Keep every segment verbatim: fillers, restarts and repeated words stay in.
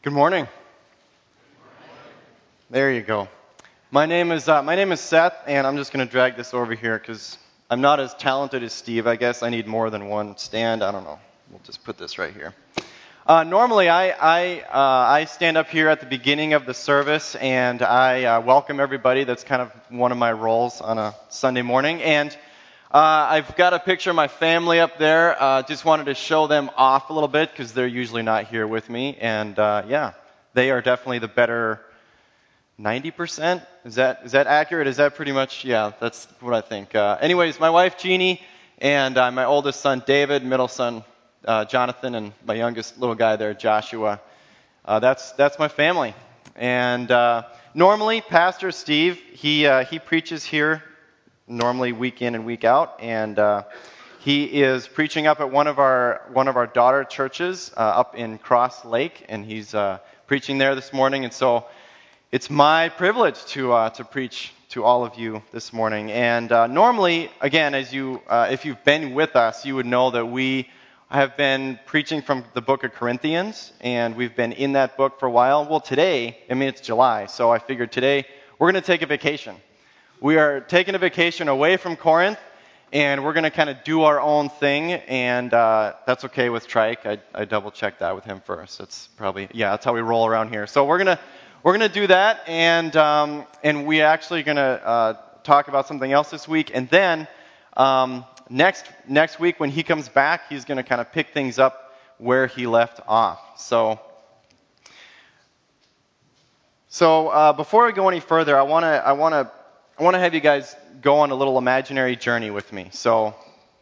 Good morning. There you go. My name is uh, my name is Seth, and I'm just going to drag this over here because I'm not as talented as Steve. I guess I need more than one stand. I don't know. We'll just put this right here. Uh, normally, I I, uh, I stand up here at the beginning of the service, and I uh, welcome everybody. That's kind of one of my roles on a Sunday morning. And uh, I've got a picture of my family up there. Uh, just wanted to show them off a little bit because they're usually not here with me. And uh, yeah, they are definitely the better ninety percent. Is that is that accurate? Is that pretty much? Yeah, that's what I think. Uh, anyways, my wife Jeannie and uh, my oldest son David, middle son uh, Jonathan, and my youngest little guy there Joshua. Uh, that's that's my family. And uh, normally, Pastor Steve he uh, he preaches here normally week in and week out, and uh, he is preaching up at one of our one of our daughter churches uh, up in Cross Lake, and he's uh, preaching there this morning, and so. It's my privilege to uh, to preach to all of you this morning. And uh, normally, again, as you uh, if you've been with us, you would know that we have been preaching from the book of Corinthians, and we've been in that book for a while. Well, today, I mean, it's July, so I figured today we're going to take a vacation. We are taking a vacation away from Corinth, and we're going to kind of do our own thing, and uh, that's okay with Trike. I, I double-checked that with him first. That's probably, yeah, that's how we roll around here. So we're going to We're going to do that, and um, and we actually going to uh, talk about something else this week, and then um, next next week when he comes back, he's going to kind of pick things up where he left off. So so uh, before we go any further, I want to I want to I want to have you guys go on a little imaginary journey with me. So.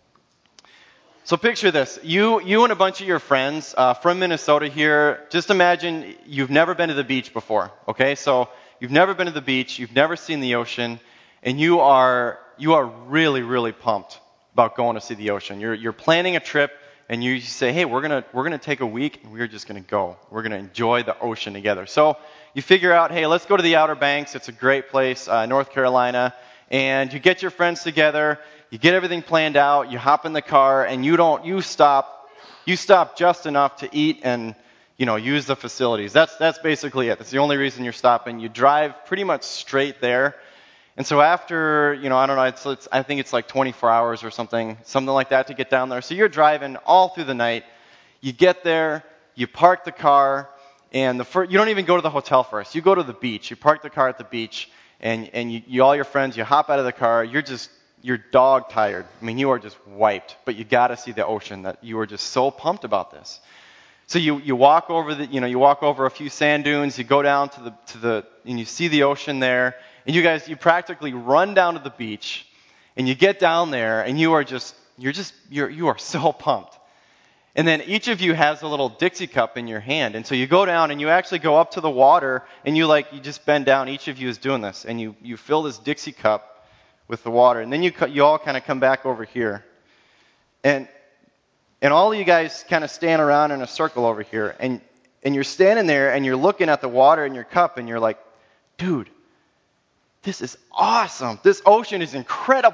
So picture this, you you and a bunch of your friends uh, from Minnesota here, just imagine you've never been to the beach before, okay? So you've never been to the beach, you've never seen the ocean, and you are you are really, really pumped about going to see the ocean. You're you're planning a trip, and you say, hey, we're gonna we're gonna take a week, and we're just gonna go. We're gonna enjoy the ocean together. So you figure out, hey, let's go to the Outer Banks. It's a great place, uh, North Carolina, and you get your friends together. You get everything planned out, you hop in the car, and you don't, you stop, you stop just enough to eat and, you know, use the facilities. That's, that's basically it. That's the only reason you're stopping. You drive pretty much straight there. And so after, you know, I don't know, it's, it's, I think it's like twenty-four hours or something, something like that to get down there. So you're driving all through the night. You get there, you park the car, and the fir- you don't even go to the hotel first. You go to the beach. You park the car at the beach, and, and you, you all your friends, you hop out of the car, you're just, you're dog tired. I mean, you are just wiped, but you got to see the ocean. That you are just so pumped about this. So you, you walk over the, you know, you walk over a few sand dunes. You go down to the to the, and you see the ocean there. And you guys, you practically run down to the beach, and you get down there, and you are just, you're just, you're you are so pumped. And then each of you has a little Dixie cup in your hand, and so you go down and you actually go up to the water, and you like you just bend down. Each of you is doing this, and you you fill this Dixie cup with the water, and then you you all kind of come back over here, and and all of you guys kind of stand around in a circle over here, and and you're standing there and you're looking at the water in your cup, and you're like, dude, this is awesome. This ocean is incredible.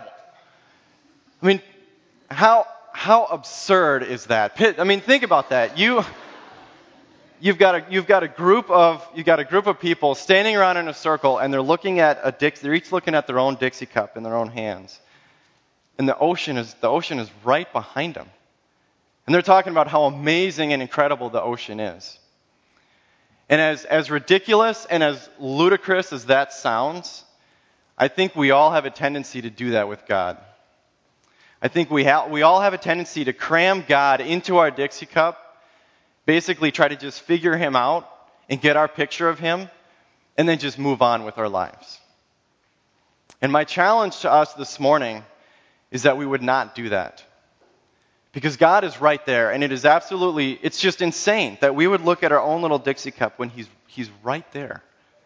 I mean, how how absurd is that? I mean, think about that. You. You've got a you've got a group of you've got a group of people standing around in a circle, and they're looking at a Dix, they're each looking at their own Dixie cup in their own hands, and the ocean is the ocean is right behind them, and they're talking about how amazing and incredible the ocean is. And as as ridiculous and as ludicrous as that sounds, I think we all have a tendency to do that with God. I think we ha- we all have a tendency to cram God into our Dixie cup. Basically try to just figure him out and get our picture of him, and then just move on with our lives. And my challenge to us this morning is that we would not do that. Because God is right there, and it is absolutely, it's just insane that we would look at our own little Dixie cup when he's he's right there.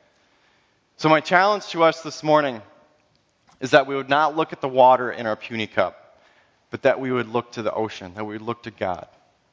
So my challenge to us this morning is that we would not look at the water in our puny cup, but that we would look to the ocean, that we would look to God.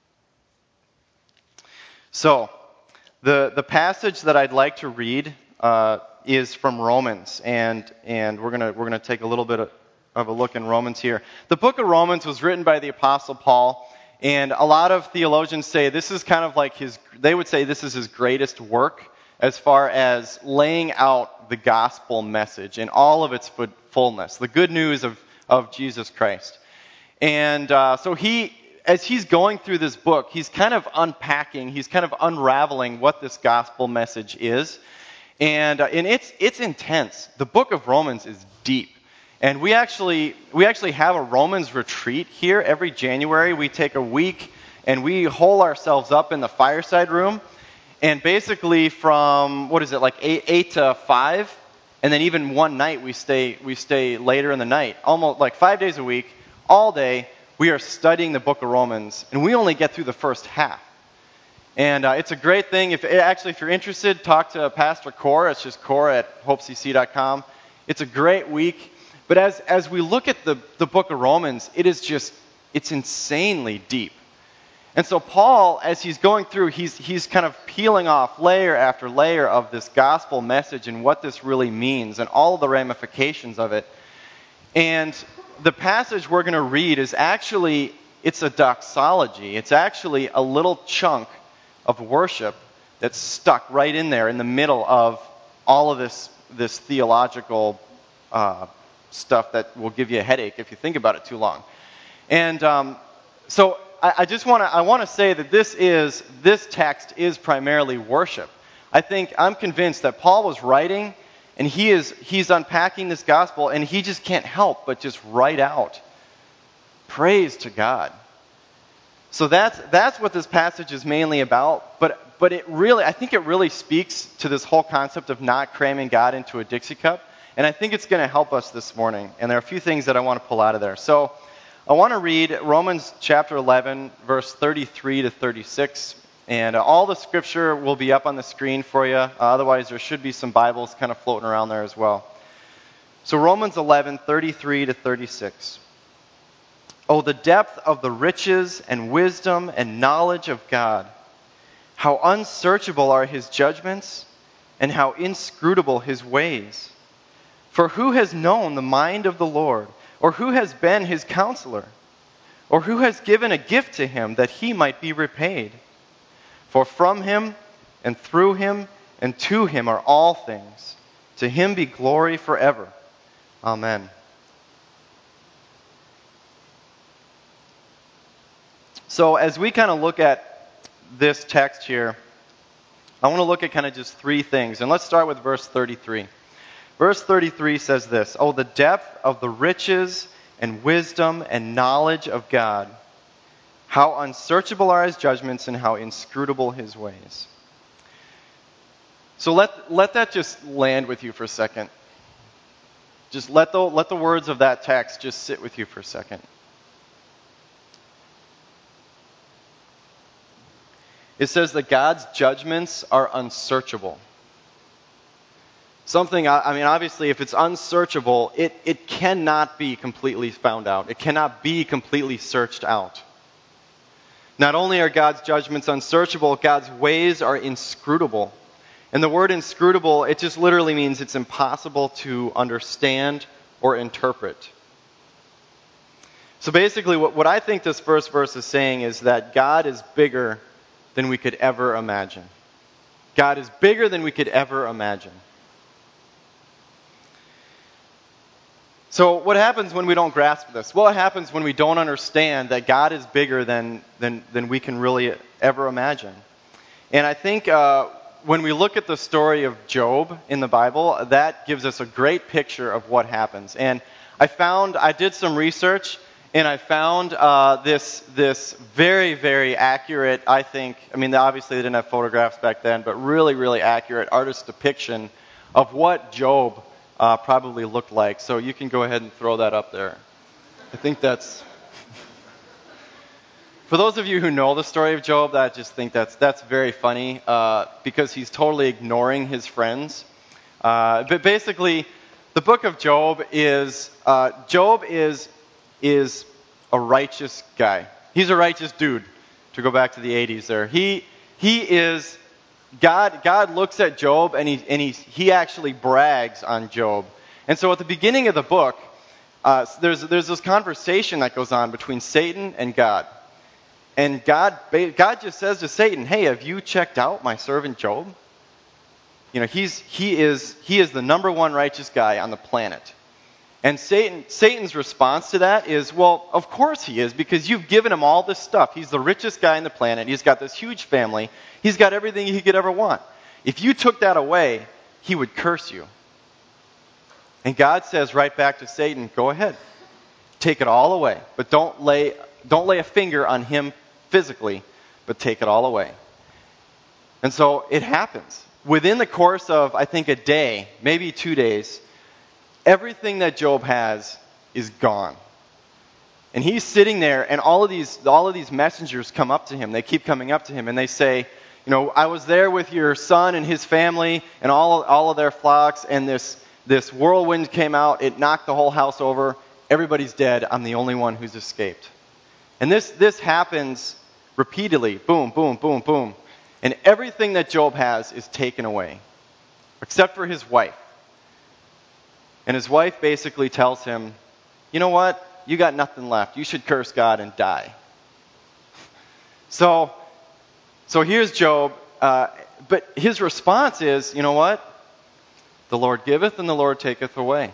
So, the the passage that I'd like to read uh, is from Romans, and and we're gonna we're gonna take a little bit of, of a look in Romans here. The book of Romans was written by the Apostle Paul, And a lot of theologians say this is kind of like his, they would say this is his greatest work as far as laying out the gospel message in all of its fullness, the good news of, of Jesus Christ. And uh, so he, as he's going through this book, he's kind of unpacking, he's kind of unraveling what this gospel message is. And, uh, and it's, it's intense. The book of Romans is deep. And we actually we actually have a Romans retreat here every January. We take a week and we hole ourselves up in the fireside room. And basically from, what is it, like eight, eight to five, and then even one night we stay we stay later in the night, almost like five days a week, all day, we are studying the book of Romans. And we only get through the first half. And uh, it's a great thing. If actually, if you're interested, talk to Pastor Core. It's just core at hope c c dot com. It's a great week. But as, as we look at the, the book of Romans, it is just, it's insanely deep. And so Paul, as he's going through, he's, he's kind of peeling off layer after layer of this gospel message and what this really means and all of the ramifications of it. And the passage we're going to read is actually, it's a doxology. It's actually a little chunk of worship that's stuck right in there in the middle of all of this, this theological uh stuff that will give you a headache if you think about it too long. And um, so I, I just want to I want to say that this is this text is primarily worship. I think I'm convinced that Paul was writing and he is he's unpacking this gospel and he just can't help but just write out praise to God. So that's that's what this passage is mainly about, but but it really I think it really speaks to this whole concept of not cramming God into a Dixie cup. And I think it's going to help us this morning. And there are a few things that I want to pull out of there. So I want to read Romans chapter eleven, verse thirty-three to thirty-six. And uh, all the scripture will be up on the screen for you. Uh, otherwise, there should be some Bibles kind of floating around there as well. So Romans eleven, thirty-three to thirty-six. Oh, the depth of the riches and wisdom and knowledge of God. How unsearchable are his judgments and how inscrutable his ways. For who has known the mind of the Lord, or who has been his counselor, or who has given a gift to him that he might be repaid? For from him and through him and to him are all things. To him be glory forever. Amen. So as we kind of look at this text here, I want to look at kind of just three things. And let's start with verse thirty-three. Verse thirty-three says this, oh, the depth of the riches and wisdom and knowledge of God. How unsearchable are his judgments and how inscrutable his ways. So let, let that just land with you for a second. Just let the, let the words of that text just sit with you for a second. It says that God's judgments are unsearchable. Something, I mean, obviously, if it's unsearchable, it, it cannot be completely found out. It cannot be completely searched out. Not only are God's judgments unsearchable, God's ways are inscrutable. And the word inscrutable, it just literally means it's impossible to understand or interpret. So basically, what, what I think this first verse is saying is that God is bigger than we could ever imagine. God is bigger than we could ever imagine. So what happens when we don't grasp this? Well, it happens when we don't understand that God is bigger than than, than we can really ever imagine. And I think uh, when we look at the story of Job in the Bible, that gives us a great picture of what happens. And I found, I did some research, and I found uh, this this very, very accurate, I think, I mean, obviously they didn't have photographs back then, but really, really accurate artist depiction of what Job Uh, probably looked like. So you can go ahead and throw that up there. I think that's... For those of you who know the story of Job, I just think that's that's very funny uh, because he's totally ignoring his friends. Uh, but basically, the book of Job is... Uh, Job is is a righteous guy. He's a righteous dude, to go back to the eighties there. He he is... God God looks at Job and he and he he actually brags on Job. And so at the beginning of the book, uh, there's there's this conversation that goes on between Satan and God. And God, God just says to Satan, hey, have you checked out my servant Job? You know, he's, he is, he is the number one righteous guy on the planet. And Satan, Satan's response to that is, well, of course he is, because you've given him all this stuff. He's the richest guy on the planet. He's got this huge family. He's got everything he could ever want. If you took that away, he would curse you. And God says right back to Satan, go ahead, take it all away. But don't lay, don't lay a finger on him physically, but take it all away. And so it happens. Within the course of, I think, a day, maybe two days, everything that Job has is gone. And he's sitting there, and all of these all of these messengers come up to him. They keep coming up to him, and they say, you know, I was there with your son and his family and all all of their flocks, and this this whirlwind came out. It knocked the whole house over. Everybody's dead. I'm the only one who's escaped. And this this happens repeatedly. Boom, boom, boom, boom. And everything that Job has is taken away, except for his wife. And his wife basically tells him, you know what? You got nothing left. You should curse God and die. So, so here's Job. Uh, but his response is, you know what? The Lord giveth and the Lord taketh away.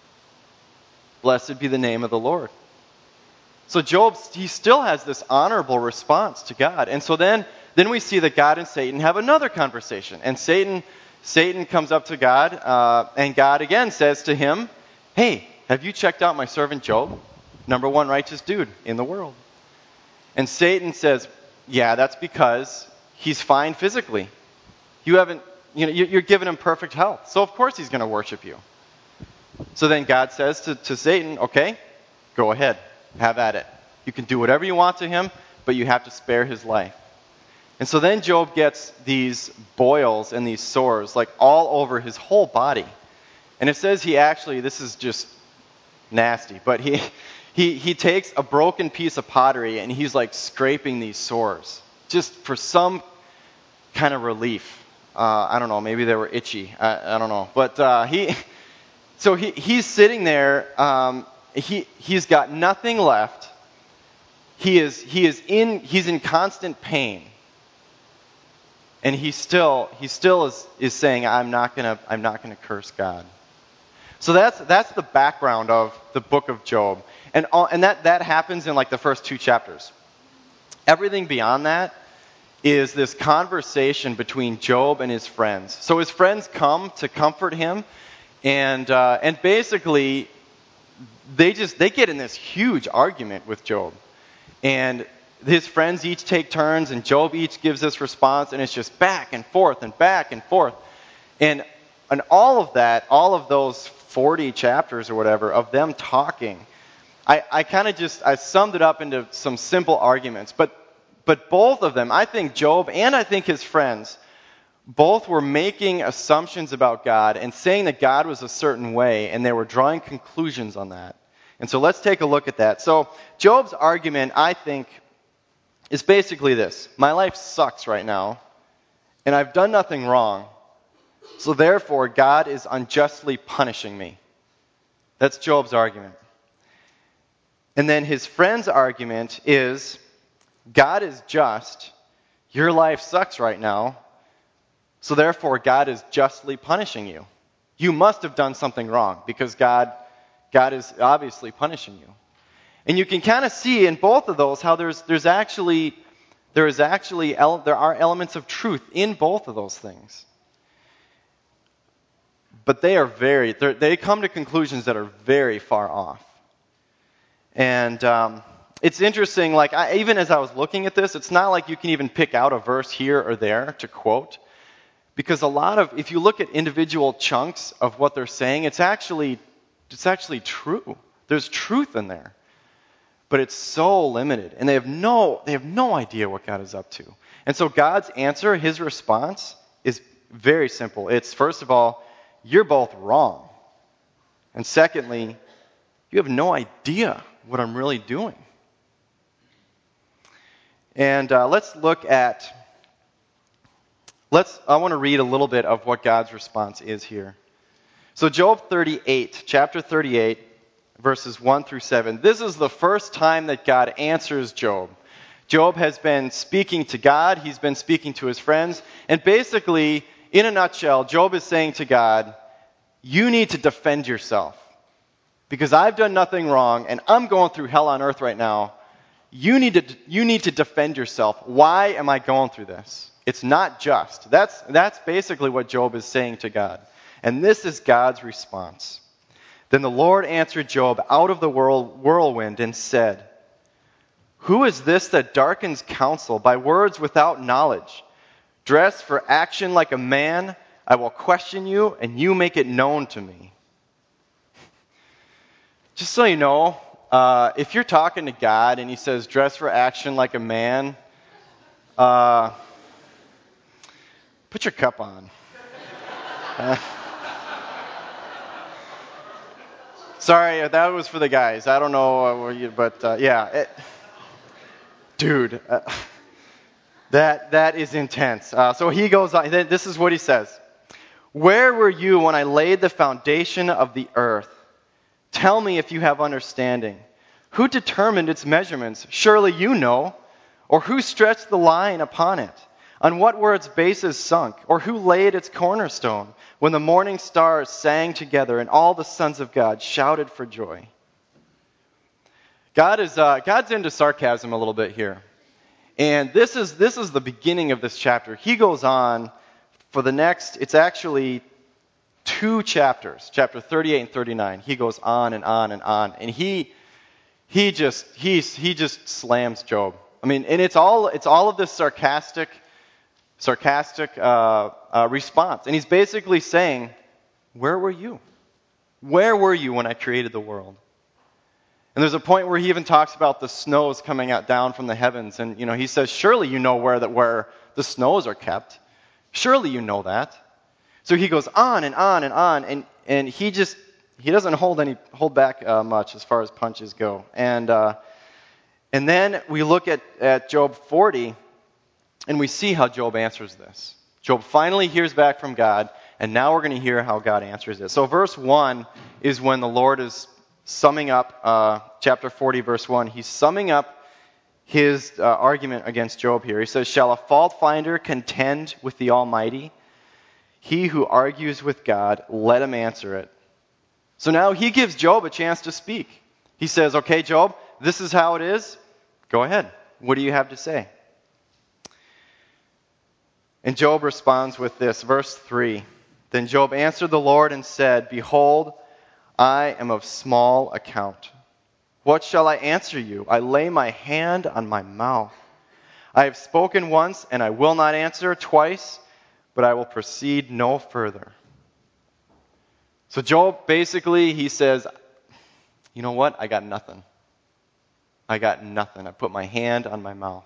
Blessed be the name of the Lord. So Job, he still has this honorable response to God. And so then, then we see that God and Satan have another conversation. And Satan... Satan comes up to God, uh, and God again says to him, hey, have you checked out my servant Job? Number one righteous dude in the world. And Satan says, yeah, that's because he's fine physically. You haven't, you know, you're giving him perfect health. So of course he's going to worship you. So then God says to, to Satan, okay, go ahead, have at it. You can do whatever you want to him, but you have to spare his life. And so then Job gets these boils and these sores, like all over his whole body. And it says he actually, this is just nasty, but he he he takes a broken piece of pottery and he's like scraping these sores, just for some kind of relief. Uh, I don't know, maybe they were itchy. I, I don't know. But uh, he, so he he's sitting there, um, he he's got nothing left. He is he is in he's in constant pain. And he still he still is, is saying, I'm not gonna I'm not gonna curse God. So that's that's the background of the book of Job. And all, and that, that happens in like the first two chapters. Everything beyond that is this conversation between Job and his friends. So his friends come to comfort him, and uh, and basically they just they get in this huge argument with Job. And his friends each take turns, and Job each gives this response, and it's just back and forth and back and forth. And and all of that, all of those forty chapters or whatever of them talking, I, I kind of just, I summed it up into some simple arguments. But but both of them, I think Job and I think his friends, both were making assumptions about God and saying that God was a certain way, and they were drawing conclusions on that. And so let's take a look at that. So Job's argument, I think, is basically this. My life sucks right now, and I've done nothing wrong, so therefore God is unjustly punishing me. That's Job's argument. And then his friend's argument is, God is just, your life sucks right now, so therefore God is justly punishing you. You must have done something wrong, because God, God is obviously punishing you. And you can kind of see in both of those how there's there's actually there is actually ele- there are elements of truth in both of those things. But they are very they come to conclusions that are very far off. And um, it's interesting. Like I, even as I was looking at this, it's not like you can even pick out a verse here or there to quote, because a lot of if you look at individual chunks of what they're saying, it's actually it's actually true. There's truth in there. But it's so limited, and they have no they have no idea what God is up to. And so God's answer, his response, is very simple. It's, first of all, you're both wrong. And secondly, you have no idea what I'm really doing. And uh, let's look at, let's. I want to read a little bit of what God's response is here. So Job thirty-eight, chapter thirty-eight, verses one through seven. This is the first time that God answers Job. Job has been speaking to God. He's been speaking to his friends. And basically, in a nutshell, Job is saying to God, you need to defend yourself. Because I've done nothing wrong, and I'm going through hell on earth right now. You need to, you need to defend yourself. Why am I going through this? It's not just. That's, that's basically what Job is saying to God. And this is God's response. Then the Lord answered Job out of the whirlwind and said, who is this that darkens counsel by words without knowledge? Dress for action like a man. I will question you, and you make it known to me. Just so you know, uh, if you're talking to God and he says, dress for action like a man, uh, put your cup on. Uh, sorry, that was for the guys. I don't know, uh, but uh, yeah. It, dude, uh, that that is intense. Uh, so he goes on. This is what he says. Where were you when I laid the foundation of the earth? Tell me if you have understanding. Who determined its measurements? Surely you know. Or who stretched the line upon it? On what were its bases sunk? Or who laid its cornerstone? When the morning stars sang together and all the sons of God shouted for joy. God is uh, God's into sarcasm a little bit here. And this is this is the beginning of this chapter. He goes on for the next, it's actually two chapters, chapter thirty-eight and thirty-nine. He goes on and on and on, and he he just he's he just slams Job. I mean, and it's all it's all of this sarcastic sarcastic uh, uh, response, and he's basically saying, "Where were you? Where were you when I created the world?" And there's a point where he even talks about the snows coming out down from the heavens, and you know he says, "Surely you know where that where the snows are kept. Surely you know that." So he goes on and on and on, and, and he just he doesn't hold any hold back uh, much as far as punches go. And uh, and then we look at, at Job forty, and we see how Job answers this. Job finally hears back from God, and now we're going to hear how God answers it. So verse one is when the Lord is summing up uh, chapter forty, verse one. He's summing up his uh, argument against Job here. He says, "Shall a fault finder contend with the Almighty? He who argues with God, let him answer it." So now he gives Job a chance to speak. He says, okay, Job, this is how it is. Go ahead. What do you have to say? And Job responds with this, verse three. Then Job answered the Lord and said, behold, I am of small account. What shall I answer you? I lay my hand on my mouth. I have spoken once, and I will not answer twice, but I will proceed no further. So Job, basically, he says, you know what? I got nothing. I got nothing. I put my hand on my mouth.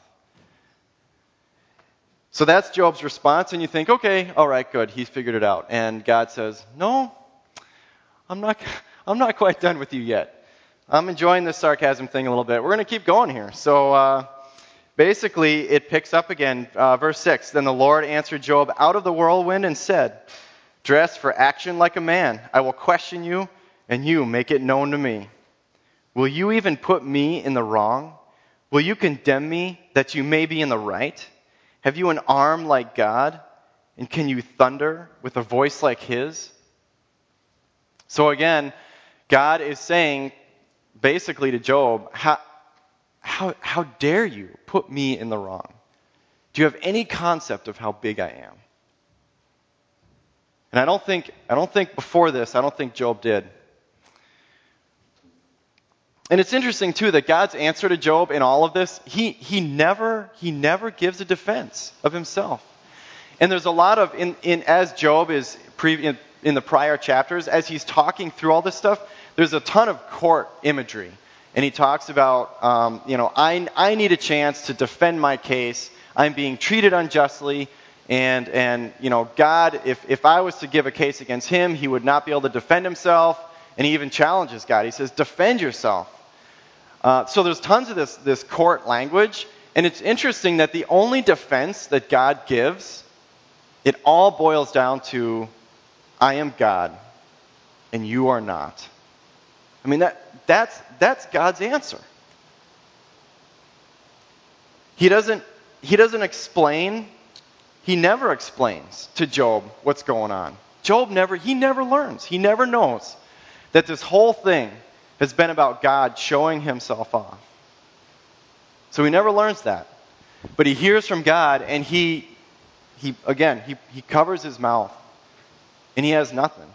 So that's Job's response, and you think, okay, all right, good. He's figured it out. And God says, no, I'm not, I'm not quite done with you yet. I'm enjoying this sarcasm thing a little bit. We're going to keep going here. So, uh, Basically, it picks up again, uh, verse six. Then the Lord answered Job out of the whirlwind and said, dress for action like a man. I will question you, and you make it known to me. Will you even put me in the wrong? Will you condemn me that you may be in the right? Have you an arm like God? And can you thunder with a voice like his? So again, God is saying basically to Job, how, How, how dare you put me in the wrong? Do you have any concept of how big I am? And I don't think, I don't think before this, I don't think Job did. And it's interesting too that God's answer to Job in all of this, he, he never, he never gives a defense of himself. And there's a lot of, in, in as Job is pre, in, in the prior chapters, as he's talking through all this stuff, there's a ton of court imagery. And he talks about, um, you know, I, I need a chance to defend my case. I'm being treated unjustly. And, and you know, God, if, if I was to give a case against him, he would not be able to defend himself. And he even challenges God. He says, defend yourself. Uh, so there's tons of this, this court language. And it's interesting that the only defense that God gives, it all boils down to, I am God, and you are not. I mean, that that's that's God's answer. He doesn't, he doesn't explain, he never explains to Job what's going on. Job never, he never learns. He never knows that this whole thing has been about God showing himself off. So he never learns that. But he hears from God, and he, he again, he, he covers his mouth, and he has nothing.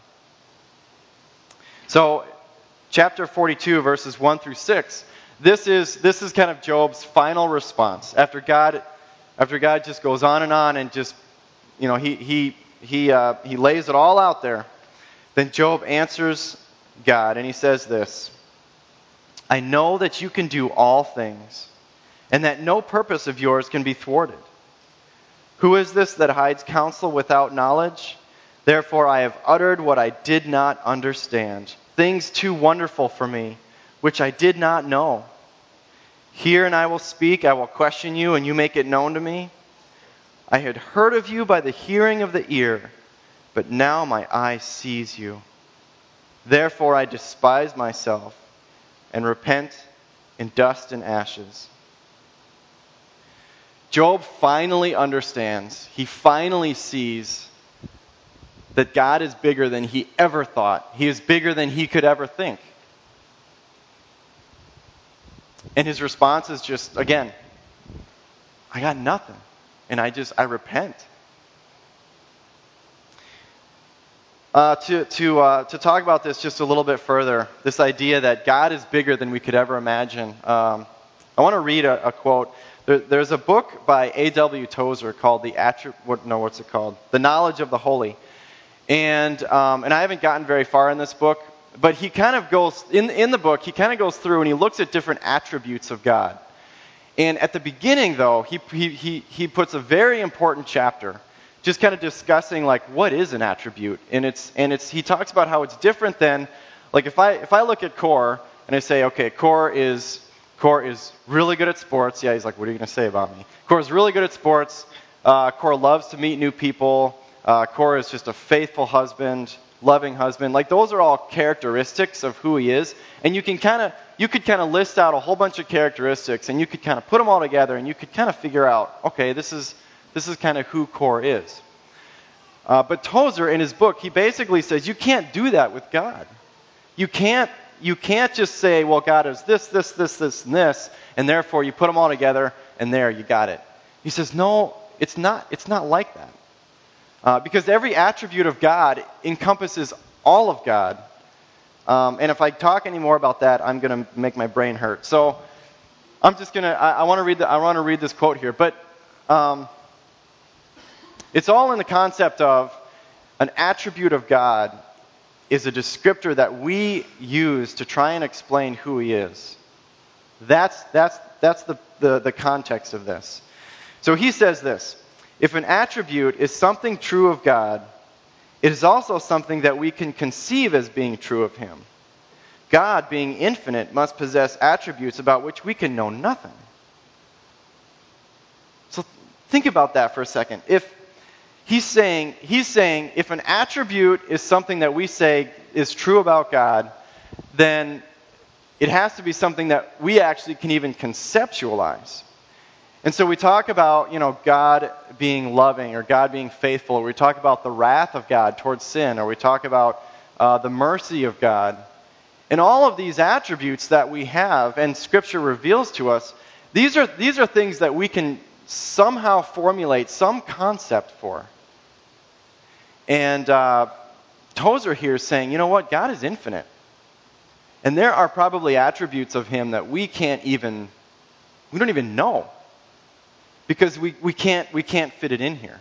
So, chapter forty-two, verses one through six, this is this is kind of Job's final response. After God, after God just goes on and on and just, you know, he he he uh, he lays it all out there. Then Job answers God, and he says this: I know that you can do all things, and that no purpose of yours can be thwarted. Who is this that hides counsel without knowledge? Therefore I have uttered what I did not understand, things too wonderful for me, which I did not know. Hear and I will speak, I will question you, and you make it known to me. I had heard of you by the hearing of the ear, but now my eye sees you. Therefore I despise myself, and repent in dust and ashes. Job finally understands, he finally sees that God is bigger than he ever thought. He is bigger than he could ever think. And his response is just, again, I got nothing. And I just, I repent. Uh, to to uh, to talk about this just a little bit further, this idea that God is bigger than we could ever imagine, um, I want to read a, a quote. There, there's a book by A W Tozer called the Attri- what, no, what's it called? The Knowledge of the Holy. And um, and I haven't gotten very far in this book, but he kind of goes, in, in the book, he kind of goes through and he looks at different attributes of God. And at the beginning, though, he he he, he puts a very important chapter, just kind of discussing like what is an attribute. And it's and it's he talks about how it's different than, like if I if I look at Core and I say, okay, Core is Core is really good at sports. Yeah, he's like, what are you going to say about me? Core is really good at sports. Uh, Core loves to meet new people. Uh, Core is just a faithful husband, loving husband. Like those are all characteristics of who he is, and you can kind of you could kind of list out a whole bunch of characteristics, and you could kind of put them all together, and you could kind of figure out, okay, this is this is kind of who Core is. Uh, but Tozer, in his book, he basically says you can't do that with God. You can't you can't just say, well, God is this, this, this, this, and this, and therefore you put them all together, and there you got it. He says, no, it's not. It's not like that. Uh, because every attribute of God encompasses all of God. Um, and if I talk any more about that, I'm going to make my brain hurt. So I'm just going to, I want to read the, I want to read this quote here. But um, it's all in the concept of an attribute of God is a descriptor that we use to try and explain who he is. That's, that's, that's the, the, the context of this. So he says this: if an attribute is something true of God, it is also something that we can conceive as being true of him. God, being infinite, must possess attributes about which we can know nothing. So think about that for a second. If he's saying, he's saying if an attribute is something that we say is true about God, then it has to be something that we actually can even conceptualize. And so we talk about, you know, God being loving or God being faithful, or we talk about the wrath of God towards sin, or we talk about uh, the mercy of God. And all of these attributes that we have and Scripture reveals to us, these are these are things that we can somehow formulate some concept for. And uh, Tozer here is saying, you know what, God is infinite. And there are probably attributes of him that we can't even, we don't even know. Because we, we can't we can't fit it in here.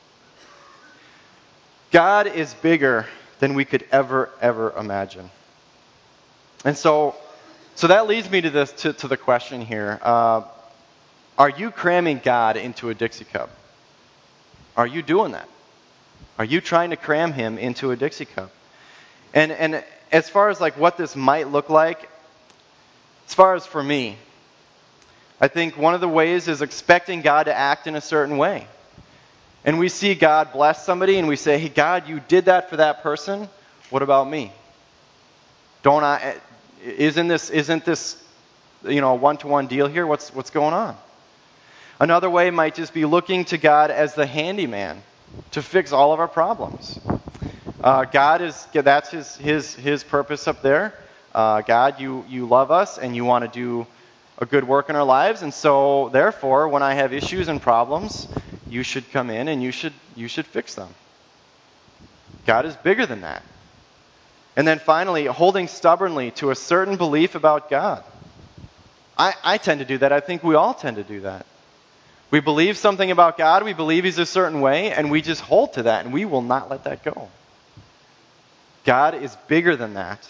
God is bigger than we could ever, ever imagine. And so so that leads me to this to, to the question here. Uh, are you cramming God into a Dixie cup? Are you doing that? Are you trying to cram him into a Dixie cup? And and as far as like what this might look like, as far as for me, I think one of the ways is expecting God to act in a certain way. And we see God bless somebody and we say, hey, God, you did that for that person. What about me? Don't I, isn't this, isn't this, you know, a one-to-one deal here? What's, what's going on? Another way might just be looking to God as the handyman to fix all of our problems. Uh, God is, that's his, his, his purpose up there. Uh, God, you, you love us and you want to do a good work in our lives, and so therefore, when I have issues and problems, you should come in and you should, you should fix them. God is bigger than that. And then finally, holding stubbornly to a certain belief about God. I, I tend to do that. I think we all tend to do that. We believe something about God, we believe He's a certain way, and we just hold to that, and we will not let that go. God is bigger than that.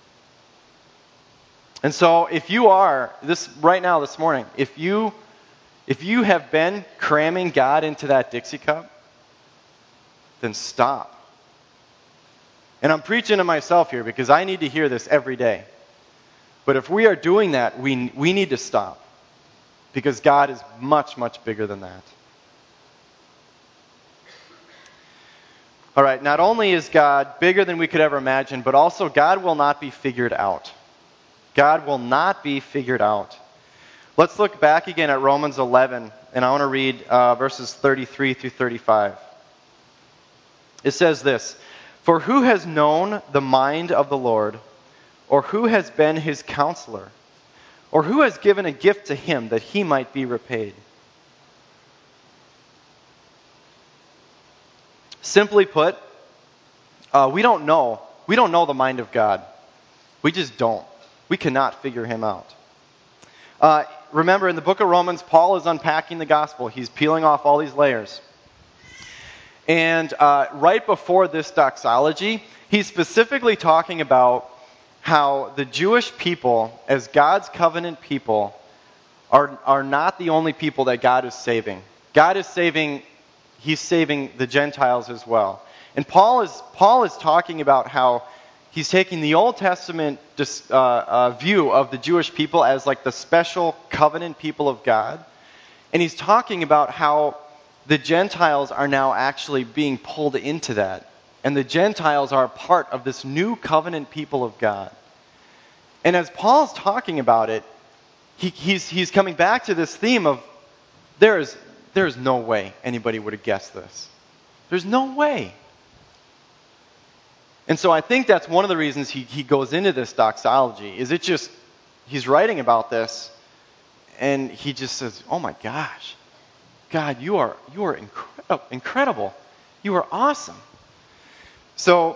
And so if you are, this right now this morning, if you if you have been cramming God into that Dixie cup, then stop. And I'm preaching to myself here because I need to hear this every day. But if we are doing that, we we need to stop. Because God is much, much bigger than that. All right, not only is God bigger than we could ever imagine, but also God will not be figured out. God will not be figured out. Let's look back again at Romans eleven, and I want to read uh, verses thirty-three through thirty-five. It says this, "For who has known the mind of the Lord, or who has been his counselor, or who has given a gift to him that he might be repaid?" Simply put, uh, we don't know. We don't know the mind of God. We just don't. We cannot figure him out. Uh, remember, in the book of Romans, Paul is unpacking the gospel. He's peeling off all these layers. And uh, right before this doxology, he's specifically talking about how the Jewish people, as God's covenant people, are, are not the only people that God is saving. God is saving, He's saving the Gentiles as well. And Paul is, Paul is talking about how he's taking the Old Testament uh, uh, view of the Jewish people as like the special covenant people of God. And he's talking about how the Gentiles are now actually being pulled into that. And the Gentiles are a part of this new covenant people of God. And as Paul's talking about it, he, he's, he's coming back to this theme of there is, there is no way anybody would have guessed this. There's no way. And so I think that's one of the reasons he, he goes into this doxology, is it just, he's writing about this, and he just says, oh my gosh, God, you are you are incredible, incredible. You are awesome. So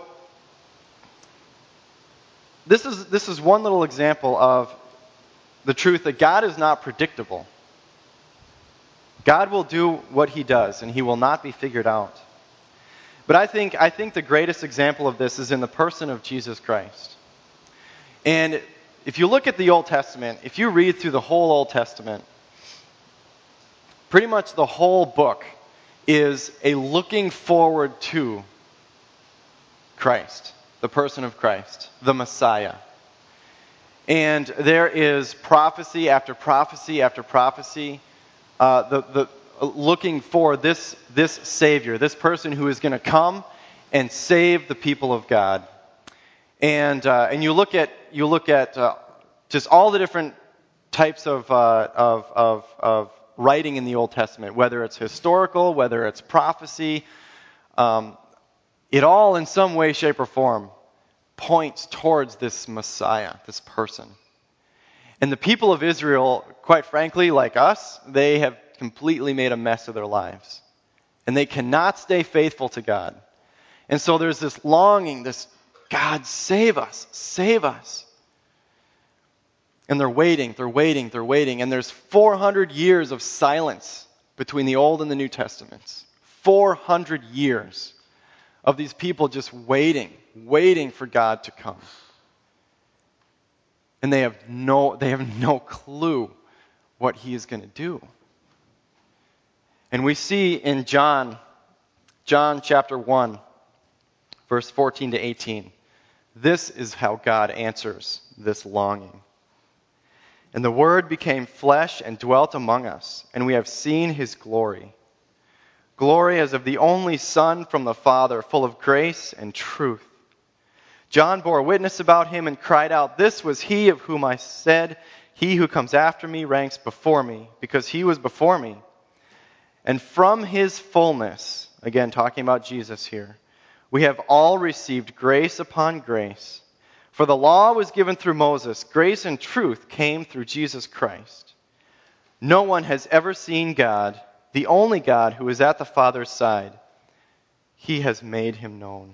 this is this is one little example of the truth that God is not predictable. God will do what he does, and he will not be figured out. But I think I think the greatest example of this is in the person of Jesus Christ. And if you look at the Old Testament, if you read through the whole Old Testament, pretty much the whole book is a looking forward to Christ, the person of Christ, the Messiah. And there is prophecy after prophecy after prophecy, uh, the the looking for this this Savior, this person who is going to come and save the people of God. And uh, and you look at you look at uh, just all the different types of uh, of of of writing in the Old Testament, whether it's historical, whether it's prophecy, um, it all in some way, shape, or form points towards this Messiah, this person. And the people of Israel, quite frankly, like us, they have completely made a mess of their lives. And they cannot stay faithful to God. And so there's this longing, this, God, save us, save us. And they're waiting, they're waiting, they're waiting. And there's four hundred years of silence between the Old and the New Testaments. four hundred years of these people just waiting, waiting for God to come. And they have no, they have no clue what he is going to do. And we see in John, John chapter one, verse fourteen to eighteen, this is how God answers this longing. And the Word became flesh and dwelt among us, and we have seen his glory. Glory as of the only Son from the Father, full of grace and truth. John bore witness about him and cried out, "This was he of whom I said, he who comes after me ranks before me, because he was before me." And from his fullness, again talking about Jesus here, we have all received grace upon grace. For the law was given through Moses. Grace and truth came through Jesus Christ. No one has ever seen God, the only God who is at the Father's side. He has made him known.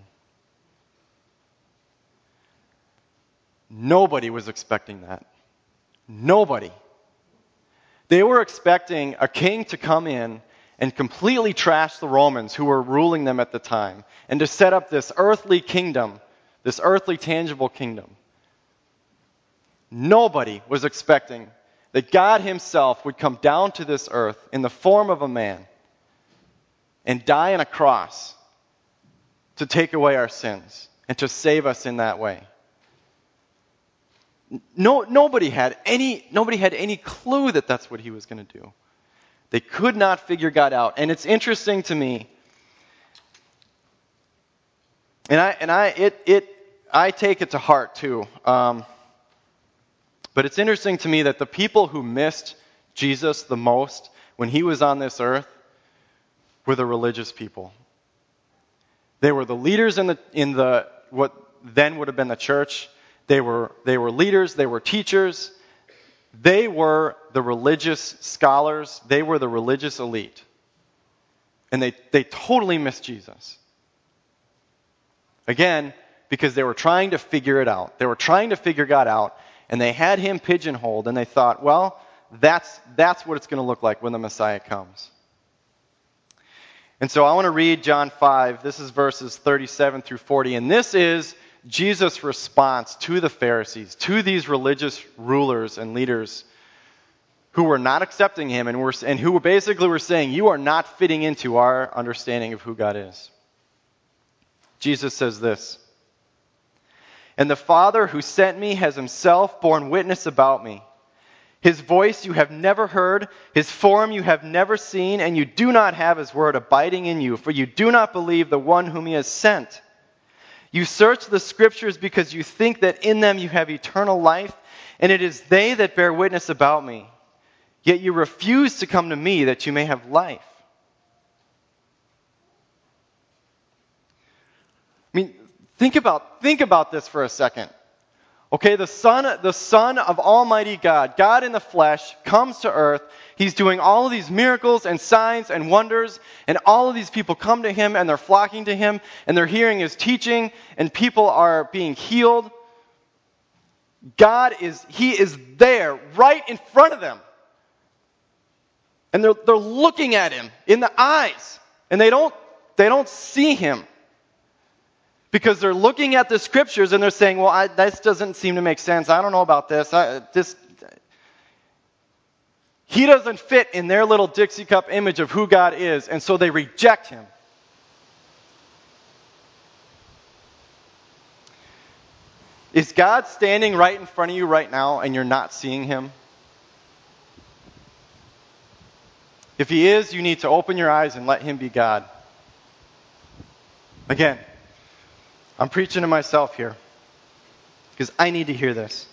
Nobody was expecting that. Nobody. They were expecting a king to come in and completely trash the Romans who were ruling them at the time, and to set up this earthly kingdom, this earthly tangible kingdom. Nobody was expecting that God himself would come down to this earth in the form of a man and die on a cross to take away our sins and to save us in that way. No, nobody had any, nobody had any clue that that's what he was going to do. They could not figure God out. And it's interesting to me, and I, and I, it, it, I take it to heart too. Um, but it's interesting to me that the people who missed Jesus the most when he was on this earth were the religious people. They were the leaders in the, in the, what then would have been the church. They were, they were leaders, they were teachers, they were the religious scholars, they were the religious elite. And they, they totally missed Jesus. Again, because they were trying to figure it out. They were trying to figure God out, and they had him pigeonholed, and they thought, well, that's, that's what it's going to look like when the Messiah comes. And so I want to read John five. This is verses thirty-seven through forty, and this is Jesus' response to the Pharisees, to these religious rulers and leaders who were not accepting him and, were, and who basically were saying, you are not fitting into our understanding of who God is. Jesus says this, "And the Father who sent me has himself borne witness about me. His voice you have never heard, his form you have never seen, and you do not have his word abiding in you, for you do not believe the one whom he has sent. You search the Scriptures because you think that in them you have eternal life, and it is they that bear witness about me. Yet you refuse to come to me that you may have life." I mean, think about, think about this for a second. Okay, the Son, the Son of Almighty God, God in the flesh, comes to earth. He's doing all of these miracles and signs and wonders, and all of these people come to him and they're flocking to him and they're hearing his teaching, and people are being healed. God is, he is there right in front of them. And they're, they're looking at him in the eyes, and they don't, they don't see him. Because they're looking at the Scriptures and they're saying, well, I, this doesn't seem to make sense. I don't know about this. I, this. He doesn't fit in their little Dixie cup image of who God is, and so they reject him. Is God standing right in front of you right now and you're not seeing him? If he is, you need to open your eyes and let him be God. Again, I'm preaching to myself here because I need to hear this.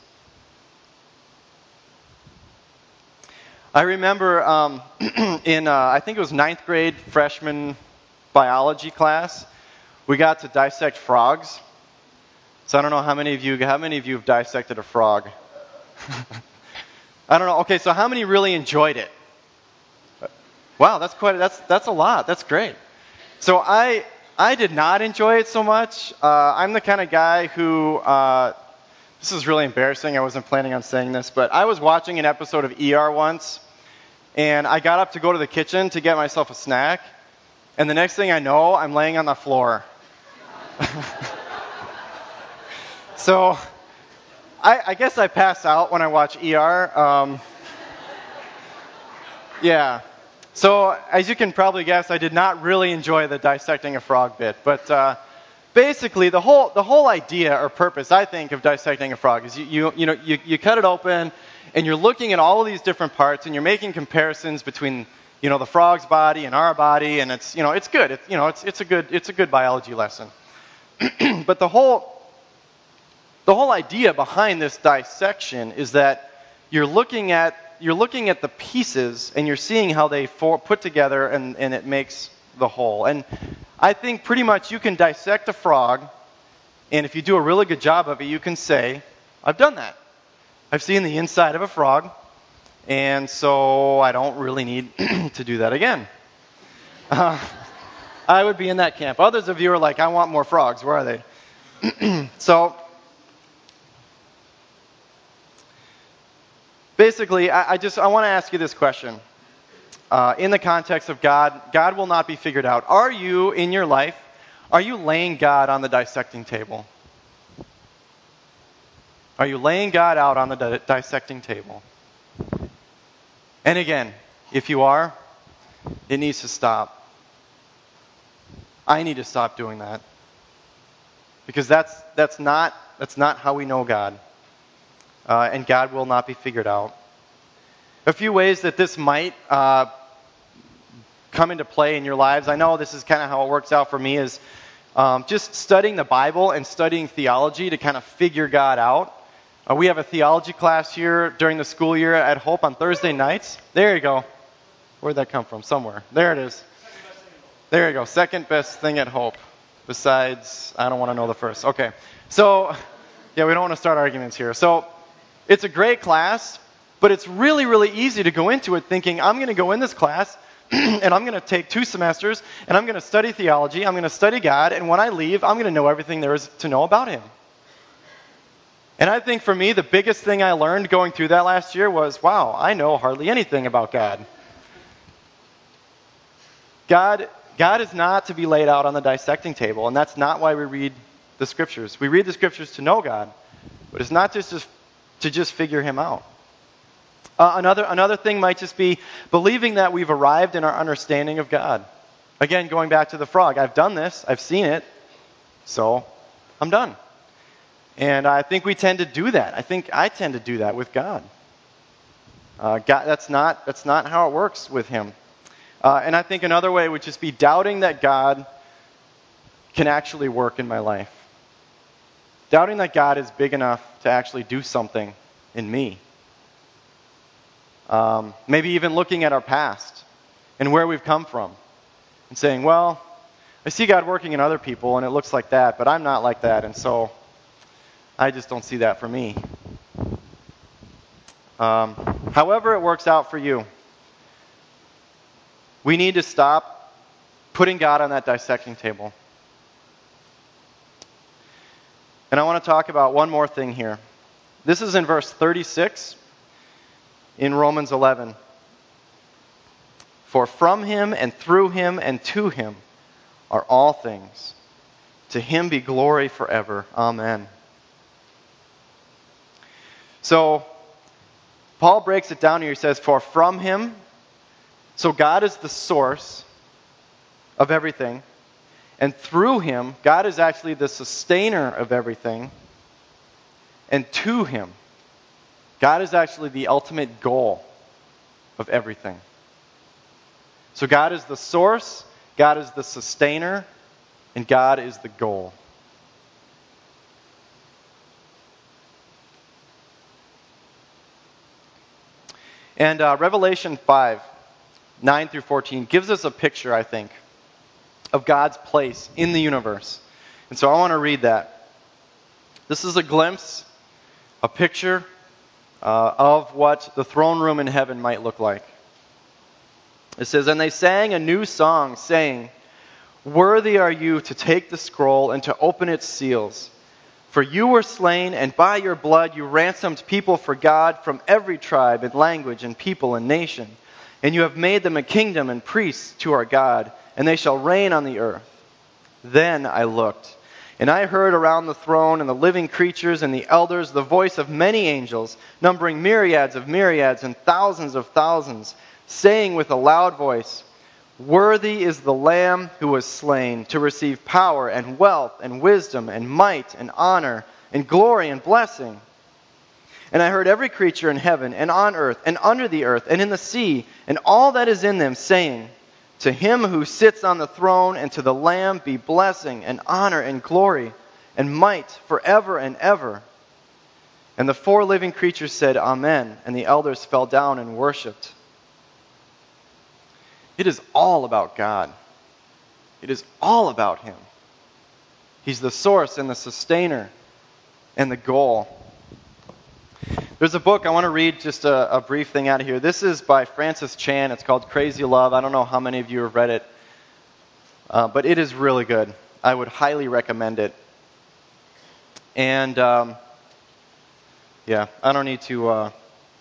I remember um, in, uh, I think it was ninth grade freshman biology class, we got to dissect frogs. So I don't know how many of you, how many of you have dissected a frog? I don't know. Okay, so how many really enjoyed it? Wow, that's quite, that's, that's a lot. That's great. So I, I did not enjoy it so much. Uh, I'm the kind of guy who, uh, this is really embarrassing. I wasn't planning on saying this, but I was watching an episode of E R once, and I got up to go to the kitchen to get myself a snack, and the next thing I know, I'm laying on the floor. So, I, I guess I pass out when I watch E R. Um, yeah. So, as you can probably guess, I did not really enjoy the dissecting a frog bit. But uh, basically, the whole the whole idea or purpose, I think, of dissecting a frog is you you you know you, you cut it open, and you're looking at all of these different parts, and you're making comparisons between you know the frog's body and our body, and it's you know it's good. It's you know it's it's a good it's a good biology lesson. But the whole the whole idea behind this dissection is that you're looking at you're looking at the pieces and you're seeing how they for, put together and, and it makes the whole. And I think pretty much you can dissect a frog, and if you do a really good job of it, you can say, I've done that. I've seen the inside of a frog, and so I don't really need to do that again. Uh, I would be in that camp. Others of you are like, I want more frogs. Where are they? So, basically, I, I just I want to ask you this question. Uh, in the context of God, God will not be figured out. Are you, in your life, are you laying God on the dissecting table? Are you laying God out on the di- dissecting table? And again, if you are, it needs to stop. I need to stop doing that. Because that's that's not that's not how we know God. Uh, and God will not be figured out. A few ways that this might uh, come into play in your lives. I know this is kind of how it works out for me is um, just studying the Bible and studying theology to kind of figure God out. Uh, we have a theology class here during the school year at Hope on Thursday nights. There you go. Where'd that come from? Somewhere. There it is. There you go. Second best thing at Hope. Besides, I don't want to know the first. Okay. So, yeah, we don't want to start arguments here. So, it's a great class, but it's really, really easy to go into it thinking, I'm going to go in this class, and I'm going to take two semesters, and I'm going to study theology, I'm going to study God, and when I leave, I'm going to know everything there is to know about Him. And I think for me, the biggest thing I learned going through that last year was, wow, I know hardly anything about God. God, God is not to be laid out on the dissecting table, and that's not why we read the Scriptures. We read the Scriptures to know God, but it's not just to, to just figure Him out. Uh, another, another thing might just be believing that we've arrived in our understanding of God. Again, going back to the frog, I've done this, I've seen it, so I'm done. And I think we tend to do that. I think I tend to do that with God. Uh, God that's not that's not how it works with Him. Uh, and I think another way would just be doubting that God can actually work in my life. Doubting that God is big enough to actually do something in me. Um, maybe even looking at our past and where we've come from and saying, well, I see God working in other people and it looks like that, but I'm not like that, and so I just don't see that for me. Um, however it works out for you, we need to stop putting God on that dissecting table. And I want to talk about one more thing here. This is in verse thirty-six in Romans eleven. For from Him and through Him and to Him are all things. To Him be glory forever. Amen. So, Paul breaks it down here. He says, for from Him, so God is the source of everything. And through Him, God is actually the sustainer of everything. And to Him, God is actually the ultimate goal of everything. So God is the source, God is the sustainer, and God is the goal. And uh, Revelation five, nine through fourteen gives us a picture, I think, of God's place in the universe. And so I want to read that. This is a glimpse, a picture uh, of what the throne room in heaven might look like. It says, and they sang a new song, saying, worthy are you to take the scroll and to open its seals. For you were slain, and by your blood you ransomed people for God from every tribe and language and people and nation. And you have made them a kingdom and priests to our God, and they shall reign on the earth. Then I looked, and I heard around the throne and the living creatures and the elders the voice of many angels, numbering myriads of myriads and thousands of thousands, saying with a loud voice, worthy is the Lamb who was slain to receive power and wealth and wisdom and might and honor and glory and blessing. And I heard every creature in heaven and on earth and under the earth and in the sea and all that is in them saying, to Him who sits on the throne and to the Lamb be blessing and honor and glory and might forever and ever. And the four living creatures said, Amen. And the elders fell down and worshipped. It is all about God. It is all about Him. He's the source and the sustainer and the goal. There's a book, I want to read just a, a brief thing out of here. This is by Francis Chan. It's called Crazy Love. I don't know how many of you have read it, uh, but it is really good. I would highly recommend it. And um, yeah, I don't need to. Uh,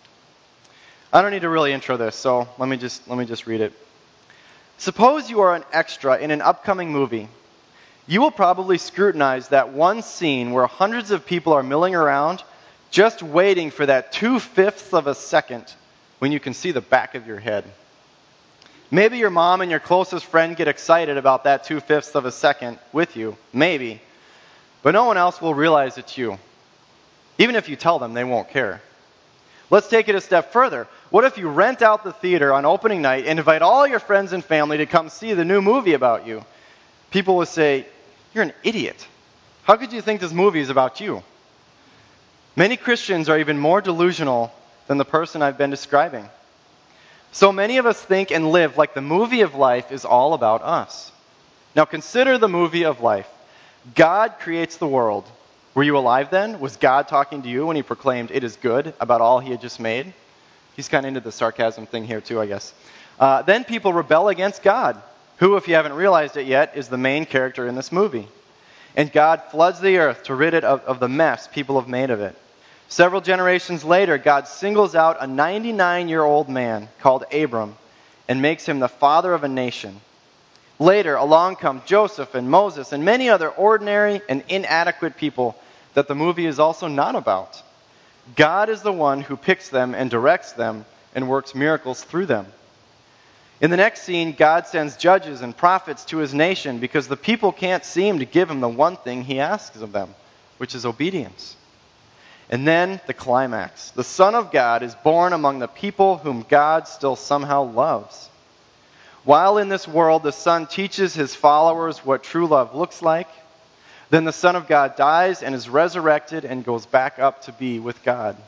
I don't need to really intro this. So let me just let me just read it. Suppose you are an extra in an upcoming movie. You will probably scrutinize that one scene where hundreds of people are milling around, just waiting for that two-fifths of a second when you can see the back of your head. Maybe your mom and your closest friend get excited about that two-fifths of a second with you. Maybe. But no one else will realize it's you. Even if you tell them, they won't care. Let's take it a step further. What if you rent out the theater on opening night and invite all your friends and family to come see the new movie about you? People will say, "You're an idiot. How could you think this movie is about you?" Many Christians are even more delusional than the person I've been describing. So many of us think and live like the movie of life is all about us. Now consider the movie of life. God creates the world. Were you alive then? Was God talking to you when He proclaimed it is good about all He had just made? He's kind of into the sarcasm thing here too, I guess. Uh, then people rebel against God, who, if you haven't realized it yet, is the main character in this movie. And God floods the earth to rid it of, of the mess people have made of it. Several generations later, God singles out a ninety-nine-year-old man called Abram and makes him the father of a nation. Later, along come Joseph and Moses and many other ordinary and inadequate people that the movie is also not about. God is the one who picks them and directs them and works miracles through them. In the next scene, God sends judges and prophets to His nation because the people can't seem to give Him the one thing He asks of them, which is obedience. And then the climax. The Son of God is born among the people whom God still somehow loves. While in this world the Son teaches His followers what true love looks like, then the Son of God dies and is resurrected and goes back up to be with God.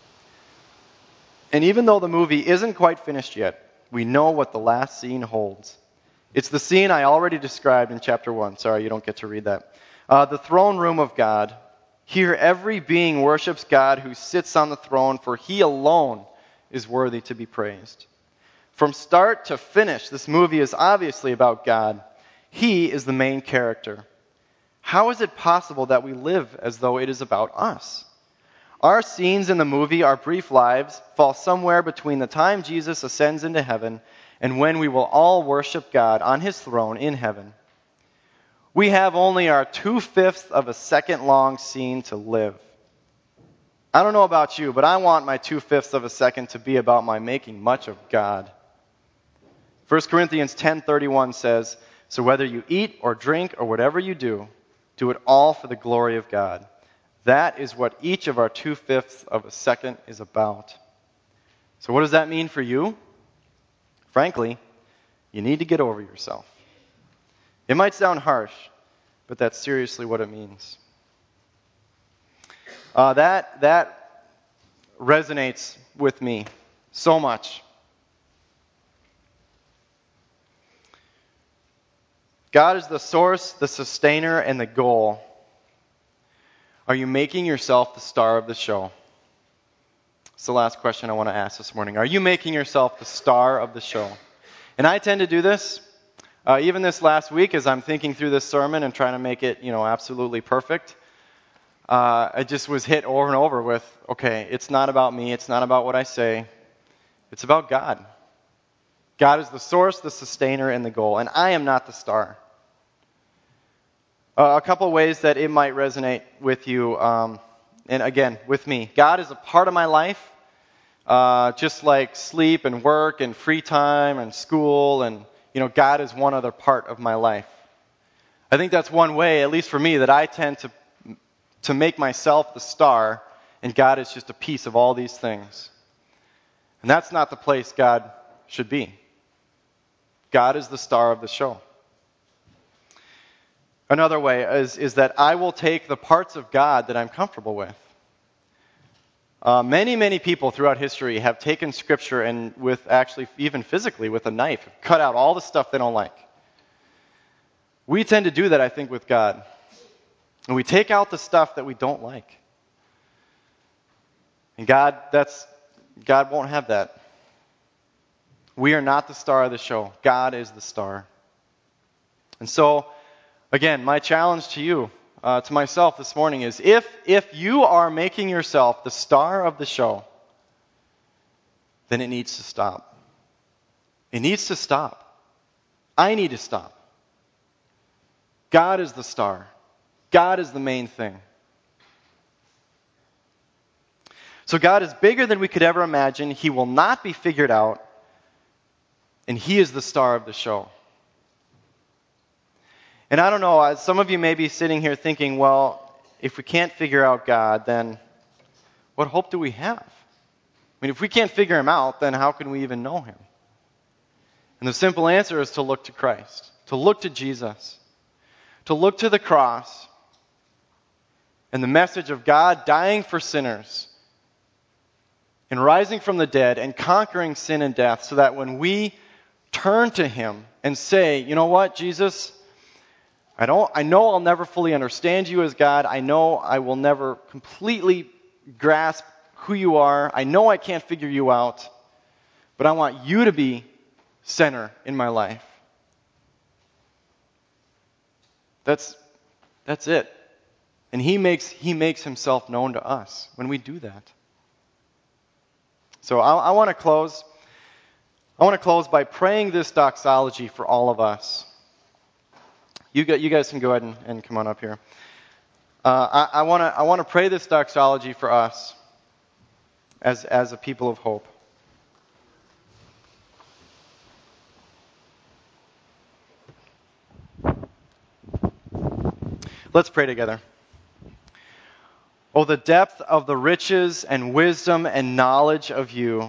And even though the movie isn't quite finished yet, we know what the last scene holds. It's the scene I already described in chapter one. Sorry, you don't get to read that. Uh, the throne room of God. Here every being worships God who sits on the throne, for He alone is worthy to be praised. From start to finish, this movie is obviously about God. He is the main character. How is it possible that we live as though it is about us? Our scenes in the movie, our brief lives, fall somewhere between the time Jesus ascends into heaven and when we will all worship God on His throne in heaven. We have only our two-fifths of a second long scene to live. I don't know about you, but I want my two-fifths of a second to be about my making much of God. First Corinthians ten thirty-one says, "So whether you eat or drink or whatever you do, do it all for the glory of God." That is what each of our two-fifths of a second is about. So what does that mean for you? Frankly, you need to get over yourself. It might sound harsh, but that's seriously what it means. Uh, that, that resonates with me so much. God is the source, the sustainer, and the goal. Are you making yourself the star of the show? It's the last question I want to ask this morning. Are you making yourself the star of the show? And I tend to do this. Uh, even this last week, as I'm thinking through this sermon and trying to make it, you know, absolutely perfect, uh, I just was hit over and over with, okay, it's not about me. It's not about what I say. It's about God. God is the source, the sustainer, and the goal. And I am not the star. Uh, a couple ways that it might resonate with you, um, and again, with me. God is a part of my life, uh, just like sleep and work and free time and school, and you know, God is one other part of my life. I think that's one way, at least for me, that I tend to to make myself the star, and God is just a piece of all these things. And that's not the place God should be. God is the star of the show. Another way is, is that I will take the parts of God that I'm comfortable with. Uh, many, many people throughout history have taken Scripture and with actually, even physically, with a knife, cut out all the stuff they don't like. We tend to do that, I think, with God. And we take out the stuff that we don't like. And God, that's, God won't have that. We are not the star of the show. God is the star. And so, again, my challenge to you, uh, to myself this morning is, if, if you are making yourself the star of the show, then it needs to stop. It needs to stop. I need to stop. God is the star. God is the main thing. So God is bigger than we could ever imagine. He will not be figured out. And He is the star of the show. And I don't know, some of you may be sitting here thinking, well, if we can't figure out God, then what hope do we have? I mean, if we can't figure Him out, then how can we even know Him? And the simple answer is to look to Christ, to look to Jesus, to look to the cross and the message of God dying for sinners and rising from the dead and conquering sin and death, so that when we turn to Him and say, you know what, Jesus, I don't I know I'll never fully understand you as God. I know I will never completely grasp who you are. I know I can't figure you out, but I want you to be center in my life. That's that's it. And he makes he makes himself known to us when we do that. So I, I want to close. I want to close by praying this doxology for all of us. You, got, you guys can go ahead and, and come on up here. Uh, I, I want to I want to pray this doxology for us as as a people of hope. Let's pray together. Oh, the depth of the riches and wisdom and knowledge of you.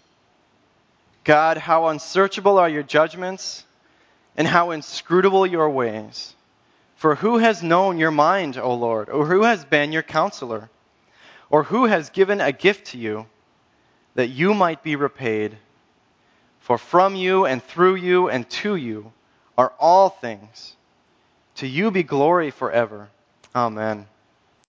God, how unsearchable are your judgments, and how inscrutable your ways. For who has known your mind, O Lord? Or who has been your counselor? Or who has given a gift to you, that you might be repaid? For from you and through you and to you are all things. To you be glory forever. Amen.